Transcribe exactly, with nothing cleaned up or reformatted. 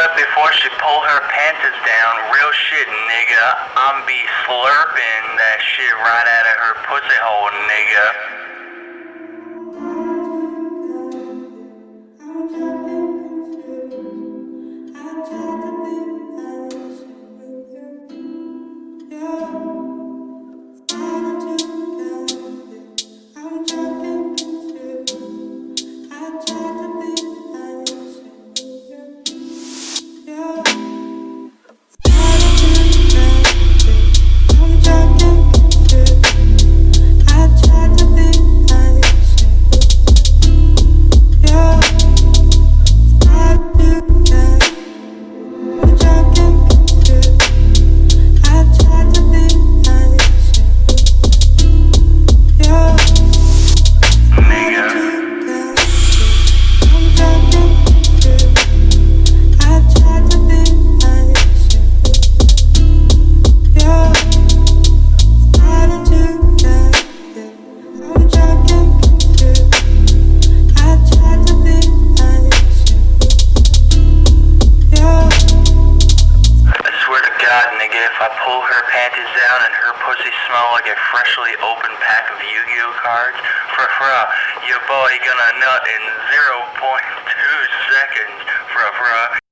But before she pull her panties down, real shit, nigga, I'm be slurping that shit right out of her pussy hole, nigga. If I pull her panties down and her pussy smell like a freshly opened pack of Yu-Gi-Oh cards, fra fra, your boy gonna nut in zero point two seconds, fra fra.